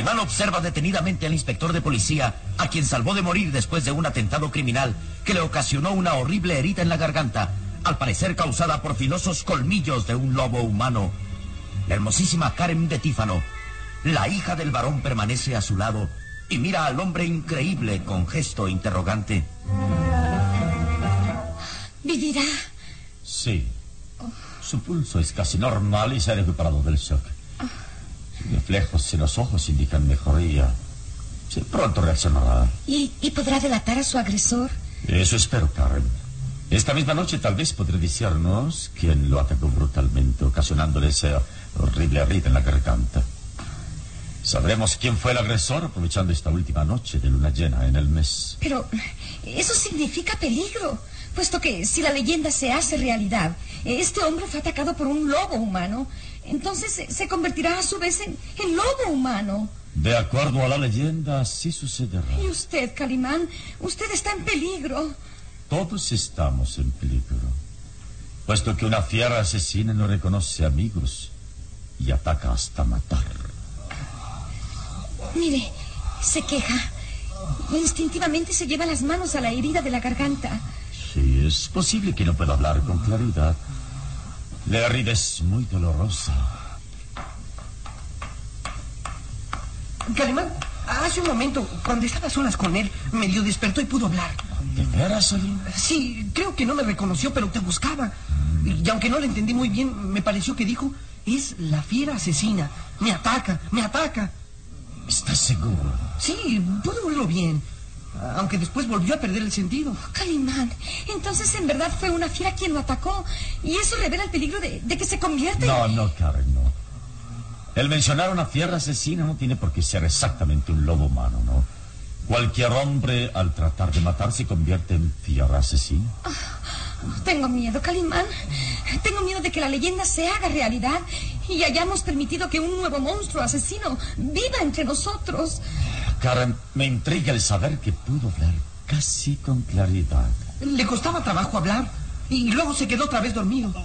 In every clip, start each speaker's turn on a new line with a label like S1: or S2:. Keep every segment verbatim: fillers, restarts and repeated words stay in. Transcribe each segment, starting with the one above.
S1: Calimán observa detenidamente al inspector de policía, a quien salvó de morir después de un atentado criminal que le ocasionó una horrible herida en la garganta, al parecer causada por filosos colmillos de un lobo humano. La hermosísima Karen de Tífano, la hija del varón, permanece a su lado y mira al hombre increíble con gesto interrogante.
S2: ¿Vivirá?
S3: Sí. Su pulso es casi normal y se ha recuperado del shock. Sus reflejos en los ojos indican mejoría. Sí, pronto reaccionará.
S2: ¿Y, ¿Y podrá delatar a su agresor?
S3: Eso espero, Karen. Esta misma noche tal vez podré decirnos quién lo atacó brutalmente, ocasionándole esa horrible herida en la garganta. Sabremos quién fue el agresor aprovechando esta última noche de luna llena en el mes.
S2: Pero eso significa peligro, puesto que si la leyenda se hace realidad, este hombre fue atacado por un lobo humano, entonces se convertirá a su vez en, en lobo humano.
S3: De acuerdo a la leyenda, así sucederá.
S2: Y usted, Calimán, usted está en peligro.
S3: Todos estamos en peligro, puesto que una fiera asesina no reconoce amigos y ataca hasta matar.
S2: Mire, se queja. Instintivamente se lleva las manos a la herida de la garganta.
S3: Sí, es posible que no pueda hablar con claridad. La herida es muy dolorosa.
S4: Calimán, hace un momento, cuando estaba a solas con él, medio despertó y pudo hablar.
S3: ¿De veras, Solín?
S4: Sí, creo que no me reconoció, pero te buscaba. Y aunque no lo entendí muy bien, me pareció que dijo, es la fiera asesina. Me ataca, me ataca.
S3: ¿Estás seguro?
S4: Sí, puedo oírlo bien. Aunque después volvió a perder el sentido.
S2: Calimán, entonces en verdad fue una fiera quien lo atacó. Y eso revela el peligro de, de que se convierta en...
S3: No, no, Karen, no. El mencionar una fiera asesina no tiene por qué ser exactamente un lobo humano, ¿no? Cualquier hombre, al tratar de matar, se convierte en fiera asesina.
S2: Oh, tengo miedo, Calimán. Tengo miedo de que la leyenda se haga realidad y hayamos permitido que un nuevo monstruo asesino viva entre nosotros.
S3: Karen, me intriga el saber que pudo hablar casi con claridad.
S4: Le costaba trabajo hablar y luego se quedó otra vez dormido.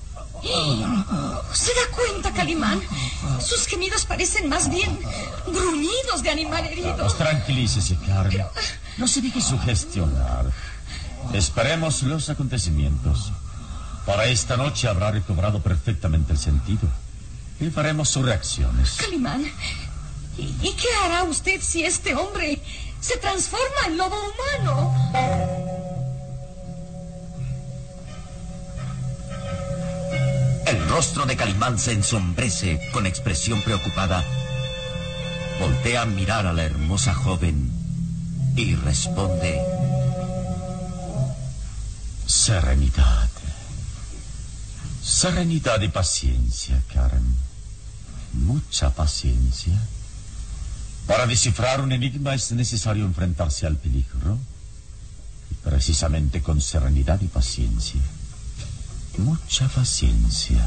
S2: ¿Se da cuenta, Calimán? Sus gemidos parecen más bien gruñidos de animal herido.
S3: Pues tranquilícese, Karen. Pero... no se deje sugestionar. Esperemos los acontecimientos. Para esta noche habrá recobrado perfectamente el sentido y veremos sus reacciones.
S2: Calimán, ¿y, ¿y qué hará usted si este hombre se transforma en lobo humano?
S1: El rostro de Calimán se ensombrece con expresión preocupada. Voltea a mirar a la hermosa joven y responde:
S3: Serenidad. Serenidad y paciencia, Karen. Mucha paciencia. Para descifrar un enigma es necesario enfrentarse al peligro. Y precisamente con serenidad y paciencia. Mucha paciencia.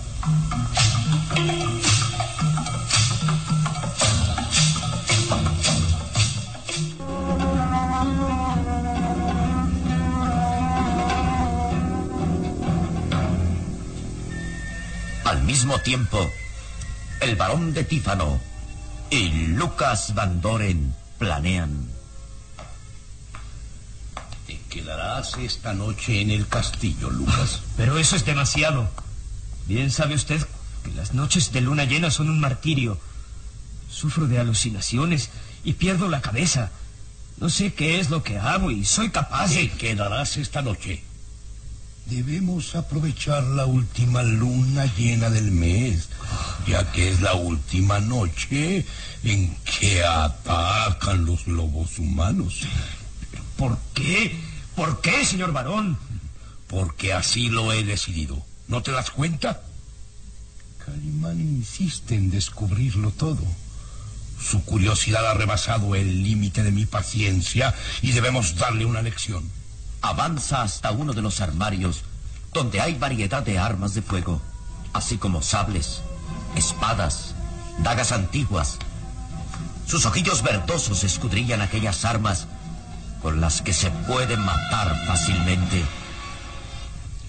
S1: Al mismo tiempo, el barón de Tífano y Lucas Van Doren planean.
S5: Te quedarás esta noche en el castillo, Lucas.
S6: Pero eso es demasiado. Bien sabe usted que las noches de luna llena son un martirio. Sufro de alucinaciones y pierdo la cabeza. No sé qué es lo que hago y soy capaz de...
S5: Te quedarás esta noche. Debemos aprovechar la última luna llena del mes, ya que es la última noche en que atacan los lobos humanos.
S6: ¿Por qué? ¿Por qué, señor barón?
S5: Porque así lo he decidido. ¿No te das cuenta? Calimán insiste en descubrirlo todo. Su curiosidad ha rebasado el límite de mi paciencia y debemos darle una lección.
S1: Avanza hasta uno de los armarios, donde hay variedad de armas de fuego, así como sables, espadas, dagas antiguas. Sus ojillos verdosos escudrillan aquellas armas con las que se puede matar fácilmente.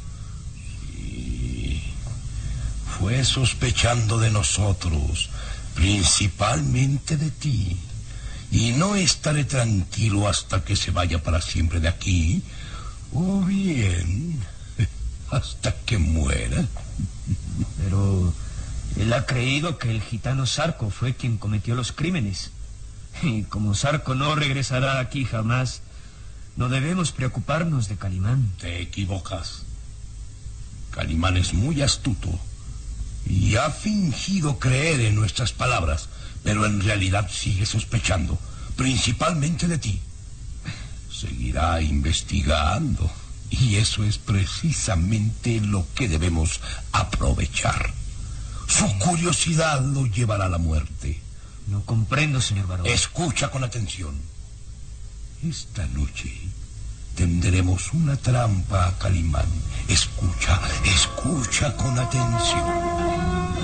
S5: Sí, fue sospechando de nosotros Principalmente de ti. Y no estaré tranquilo hasta que se vaya para siempre de aquí, o bien hasta que muera.
S6: Pero él ha creído que el gitano Zarco fue quien cometió los crímenes. Y como Zarco no regresará aquí jamás, no debemos preocuparnos de Calimán.
S5: Te equivocas. Calimán es muy astuto y ha fingido creer en nuestras palabras, pero en realidad sigue sospechando, principalmente de ti. Seguirá investigando, y eso es precisamente lo que debemos aprovechar. Su curiosidad lo llevará a la muerte.
S6: No comprendo, señor Barón.
S5: Escucha con atención. Esta noche tenderemos una trampa a Calimán. Escucha, escucha con atención.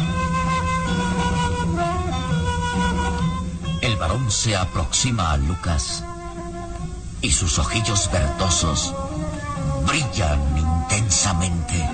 S1: El varón se aproxima a Lucas y sus ojillos verdosos brillan intensamente.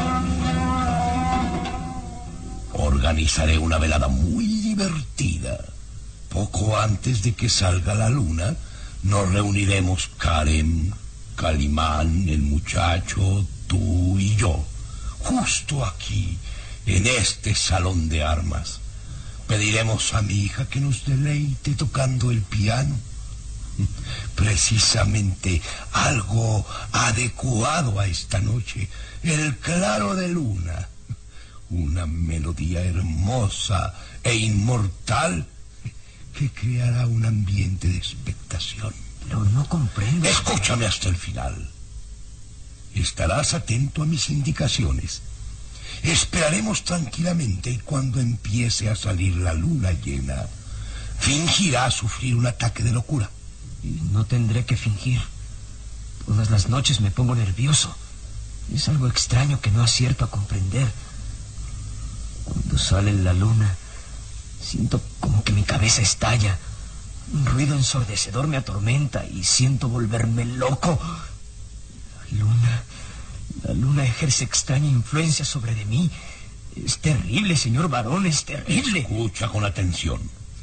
S5: Organizaré una velada muy divertida. Poco antes de que salga la luna, nos reuniremos Karen, Calimán, el muchacho, tú y yo, justo aquí, en este salón de armas. Pediremos a mi hija que nos deleite tocando el piano. Precisamente algo adecuado a esta noche, el claro de luna. Una melodía hermosa e inmortal que creará un ambiente de expectación.
S6: Pero no comprendo.
S5: Escúchame hasta el final. Estarás atento a mis indicaciones. Esperaremos tranquilamente y cuando empiece a salir la luna llena, fingirá sufrir un ataque de locura.
S6: Y no tendré que fingir. Todas las noches me pongo nervioso. Es algo extraño que no acierto a comprender. Cuando sale la luna, siento como que mi cabeza estalla. Un ruido ensordecedor me atormenta y siento volverme loco. La luna, la luna ejerce extraña influencia sobre de mí. Es terrible, señor Barón, es terrible.
S5: Escucha con atención.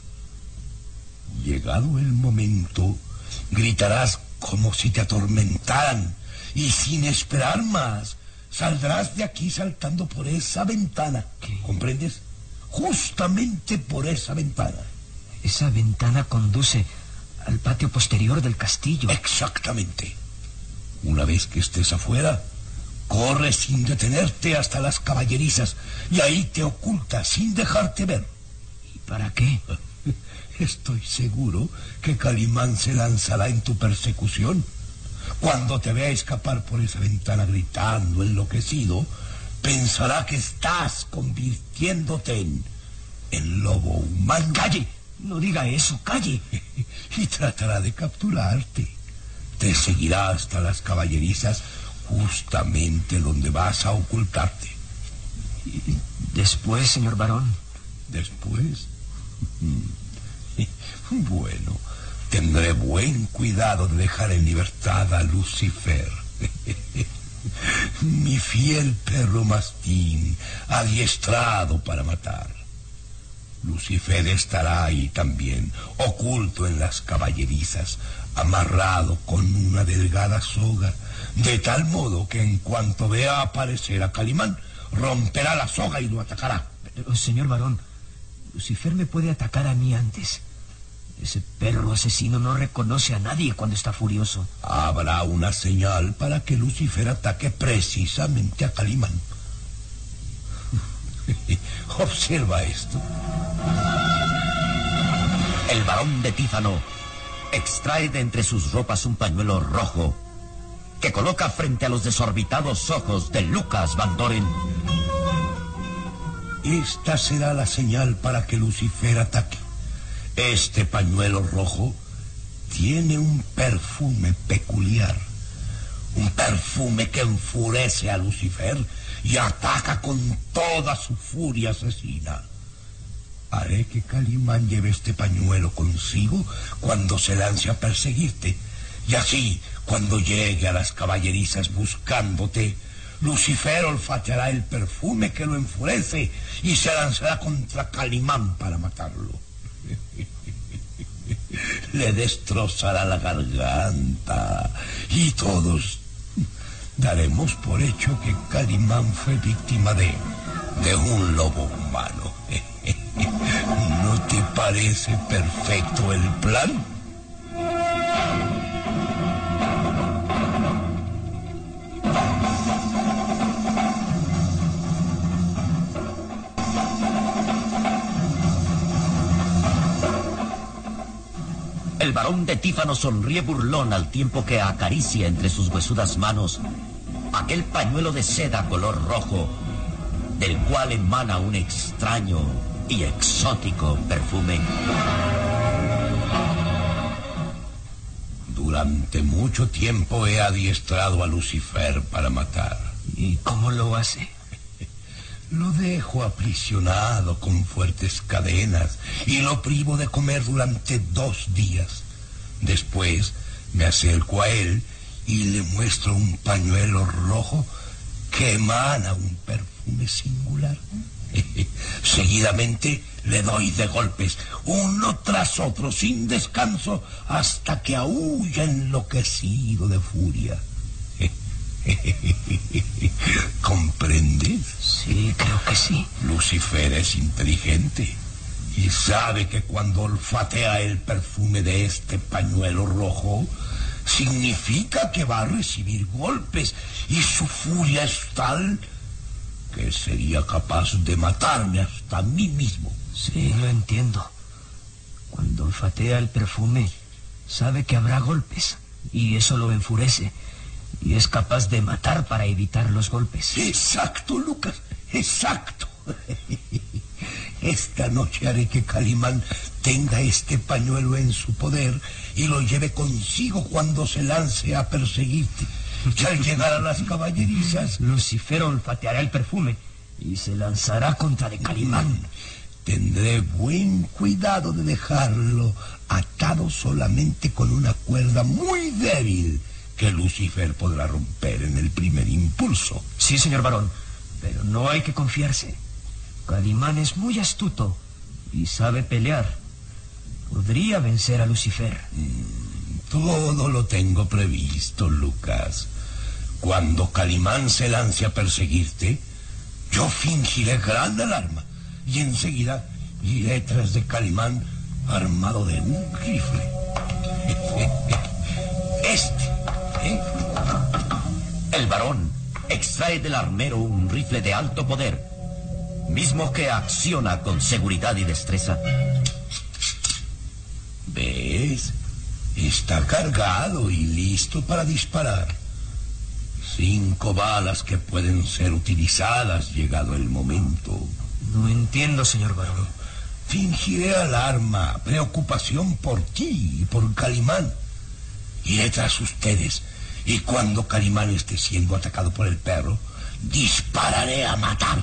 S5: Llegado el momento, gritarás como si te atormentaran y sin esperar más, saldrás de aquí saltando por esa ventana.
S6: ¿Qué?
S5: ¿Comprendes? Justamente por esa ventana.
S6: Esa ventana conduce al patio posterior del castillo.
S5: Exactamente. Una vez que estés afuera, corre sin detenerte hasta las caballerizas y ahí te ocultas sin dejarte ver.
S6: ¿Y para qué?
S5: Estoy seguro que Calimán se lanzará en tu persecución. Cuando te vea escapar por esa ventana gritando enloquecido, pensará que estás convirtiéndote en, en lobo humano.
S6: ¡Calle! No diga eso, calle.
S5: Y tratará de capturarte. Te seguirá hasta las caballerizas, justamente donde vas a ocultarte.
S6: ¿Y después, señor Barón?
S5: ¿Después? Bueno, tendré buen cuidado de dejar en libertad a Lucifer. Mi fiel perro mastín, adiestrado para matar. Lucifer estará ahí también, oculto en las caballerizas, amarrado con una delgada soga, de tal modo que en cuanto vea aparecer a Calimán, romperá la soga y lo atacará.
S6: Pero, señor Barón, Lucifer me puede atacar a mí antes. Ese perro asesino no reconoce a nadie cuando está furioso.
S5: Habrá una señal para que Lucifer ataque precisamente a Calimán. Observa esto.
S1: El varón de Tífano extrae de entre sus ropas un pañuelo rojo que coloca frente a los desorbitados ojos de Lucas Van Doren.
S5: Esta será la señal para que Lucifer ataque. Este pañuelo rojo tiene un perfume peculiar. Un perfume que enfurece a Lucifer y ataca con toda su furia asesina. Haré que Calimán lleve este pañuelo consigo cuando se lance a perseguirte. Y así, cuando llegue a las caballerizas buscándote, Lucifer olfateará el perfume que lo enfurece y se lanzará contra Calimán para matarlo. Le destrozará la garganta y todos daremos por hecho que Calimán fue víctima de, de un lobo humano. ¿No te parece perfecto el plan?
S1: El barón de Tífano sonríe burlón al tiempo que acaricia entre sus huesudas manos aquel pañuelo de seda color rojo, del cual emana un extraño y exótico perfume.
S5: Durante mucho tiempo he adiestrado a Lucifer para matar.
S6: ¿Y cómo lo hace?
S5: Lo dejo aprisionado con fuertes cadenas y lo privo de comer durante dos días. Después me acerco a él y le muestro un pañuelo rojo que emana un perfume singular. Seguidamente le doy de golpes, uno tras otro, sin descanso, hasta que aúlla enloquecido de furia. ¿Comprendes?
S6: Sí, creo que sí.
S5: Lucifer es inteligente y sabe que cuando olfatea el perfume de este pañuelo rojo, significa que va a recibir golpes, y su furia es tal que sería capaz de matarme hasta a mí mismo.
S6: Sí, lo entiendo. Cuando olfatea el perfume, sabe que habrá golpes, y eso lo enfurece, y es capaz de matar para evitar los golpes.
S5: Exacto, Lucas, exacto. Esta noche haré que Calimán tenga este pañuelo en su poder y lo lleve consigo cuando se lance a perseguirte. Y al llegar a las caballerizas,
S6: Lucifer olfateará el perfume y se lanzará contra de Calimán.
S5: Tendré buen cuidado de dejarlo atado solamente con una cuerda muy débil que Lucifer podrá romper en el primer impulso.
S6: Sí, señor barón, pero no hay que confiarse. Calimán es muy astuto y sabe pelear. Podría vencer a Lucifer.
S5: Mm, todo lo tengo previsto, Lucas. Cuando Calimán se lance a perseguirte, yo fingiré gran alarma y enseguida iré tras de Calimán armado de un rifle. Este, ¿eh?
S1: El varón extrae del armero un rifle de alto poder, mismo que acciona con seguridad y destreza.
S5: ¿Ves? Está cargado y listo para disparar. Cinco balas que pueden ser utilizadas llegado el momento.
S6: No entiendo, señor barón.
S5: Fingiré alarma, preocupación por ti y por Calimán. Iré tras ustedes, y cuando Calimán esté siendo atacado por el perro, dispararé a matar.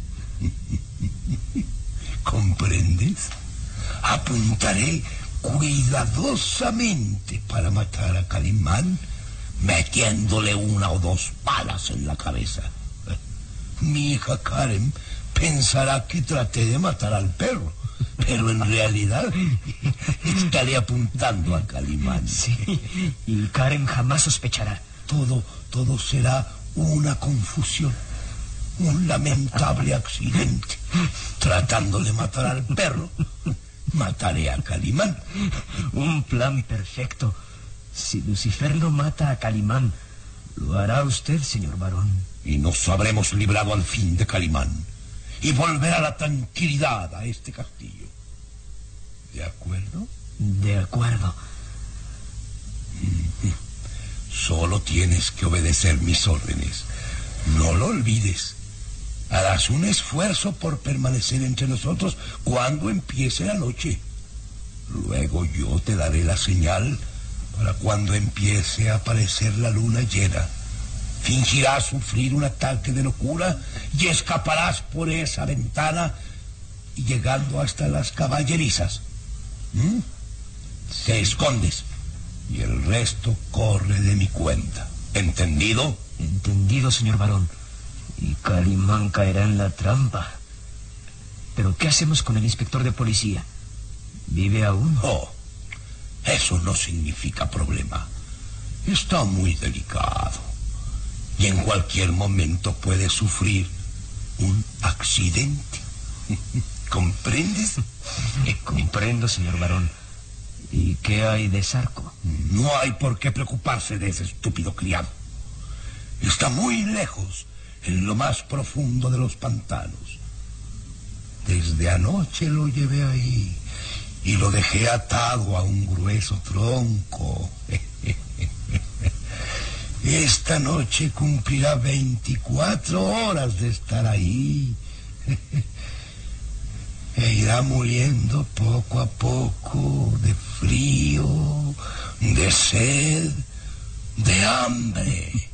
S5: ¿Comprendes? Apuntaré cuidadosamente para matar a Calimán, metiéndole una o dos balas en la cabeza. Mi hija Karen pensará que traté de matar al perro, pero en realidad estaré apuntando a Calimán.
S6: Sí, y Karen jamás sospechará.
S5: Todo, todo será una confusión, un lamentable accidente. Tratando de matar al perro, mataré a Calimán.
S6: Un plan perfecto. Si Lucifer no mata a Calimán, lo hará usted, señor barón.
S5: Y nos habremos librado al fin de Calimán y volverá la tranquilidad a este castillo. ¿De acuerdo?
S6: De acuerdo.
S5: Solo tienes que obedecer mis órdenes. No lo olvides. Harás un esfuerzo por permanecer entre nosotros cuando empiece la noche. Luego yo te daré la señal para cuando empiece a aparecer la luna llena. Fingirás sufrir un ataque de locura y escaparás por esa ventana, llegando hasta las caballerizas. ¿Mm? Te escondes y el resto corre de mi cuenta. ¿Entendido?
S6: Entendido, señor barón. Y Calimán caerá en la trampa. ¿Pero qué hacemos con el inspector de policía? ¿Vive aún?
S5: Oh, eso no significa problema. Está muy delicado. Y en cualquier momento puede sufrir un accidente. ¿Comprendes?
S6: Comprendo, señor Barón. ¿Y qué hay de Zarco?
S5: No hay por qué preocuparse de ese estúpido criado. Está muy lejos, en lo más profundo de los pantanos. Desde anoche lo llevé ahí y lo dejé atado a un grueso tronco. Esta noche cumplirá veinticuatro horas de estar ahí. E irá muriendo poco a poco de frío, de sed, de hambre.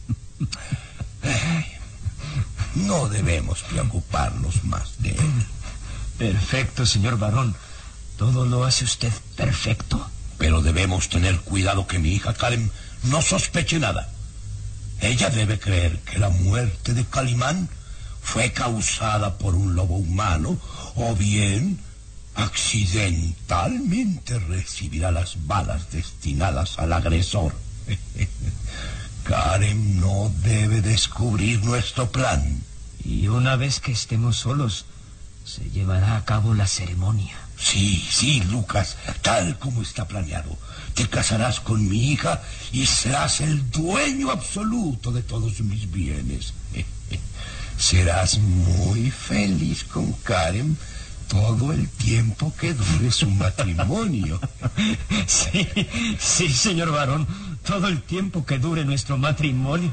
S5: No debemos preocuparnos más de él.
S6: Perfecto, señor Barón. Todo lo hace usted perfecto.
S5: Pero debemos tener cuidado que mi hija Karen no sospeche nada. Ella debe creer que la muerte de Calimán fue causada por un lobo humano o bien accidentalmente recibirá las balas destinadas al agresor. Karen no debe descubrir nuestro plan.
S6: Y una vez que estemos solos, se llevará a cabo la ceremonia.
S5: Sí, sí, Lucas, tal como está planeado. Te casarás con mi hija y serás el dueño absoluto de todos mis bienes. Serás muy feliz con Karen todo el tiempo que dure su matrimonio.
S6: Sí, sí, señor Barón, todo el tiempo que dure nuestro matrimonio.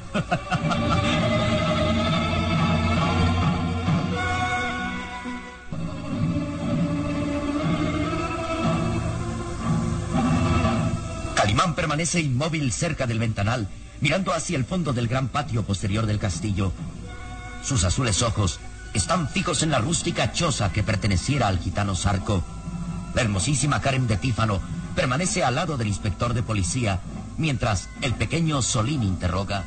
S1: Calimán permanece inmóvil cerca del ventanal, mirando hacia el fondo del gran patio posterior del castillo. Sus azules ojos están fijos en la rústica choza que perteneciera al gitano Zarco. La hermosísima Karen de Tífano permanece al lado del inspector de policía, mientras el pequeño Solín interroga.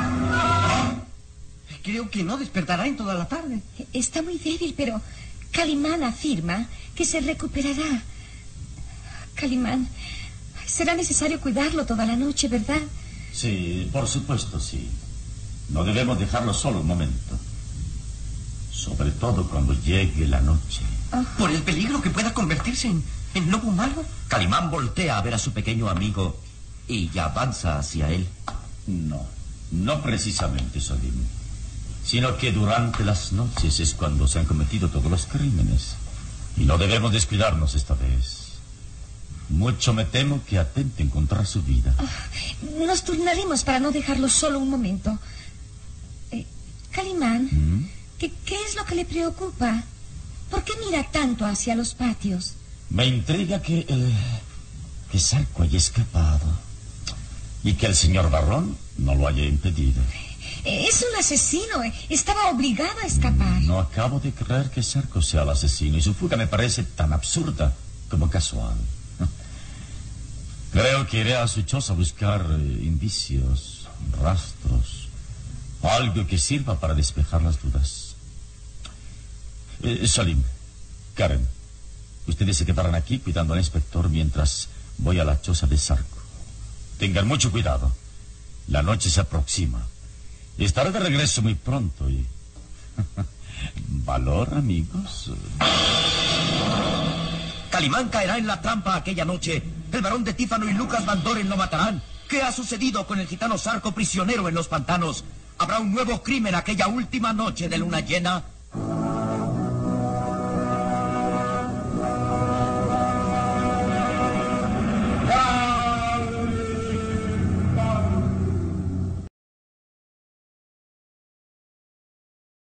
S4: Creo que no despertará en toda la tarde.
S2: Está muy débil, pero Calimán afirma que se recuperará. Calimán, será necesario cuidarlo toda la noche, ¿verdad?
S3: Sí, por supuesto, sí. No debemos dejarlo solo un momento. Sobre todo cuando llegue la noche.
S4: Oh. ¿Por el peligro que pueda convertirse en, en lobo humano?
S1: Calimán voltea a ver a su pequeño amigo y ya avanza hacia él.
S3: No, no precisamente, Solim. Sino que durante las noches es cuando se han cometido todos los crímenes. Y no debemos descuidarnos esta vez. Mucho me temo que atenten contra su vida.
S2: Oh, nos turnaremos para no dejarlo solo un momento. Eh, Calimán, ¿Mm? ¿qué, ¿qué es lo que le preocupa? ¿Por qué mira tanto hacia los patios?
S3: Me intriga que el... que Zarco haya escapado. Y que el señor Barón no lo haya impedido.
S2: Es un asesino. Estaba obligado a escapar.
S3: No acabo de creer que Zarco sea el asesino. Y su fuga me parece tan absurda como casual. Creo que iré a su choza a buscar eh, indicios, rastros, algo que sirva para despejar las dudas. Eh, Salim, Karen, ustedes se quedarán aquí cuidando al inspector mientras voy a la choza de Zarco. Tengan mucho cuidado. La noche se aproxima. Estaré de regreso muy pronto y... ¿Valor, amigos?
S1: Calimán caerá en la trampa aquella noche. El barón de Tífano y Lucas Van Doren lo matarán. ¿Qué ha sucedido con el gitano Zarco prisionero en los pantanos? ¿Habrá un nuevo crimen aquella última noche de luna llena?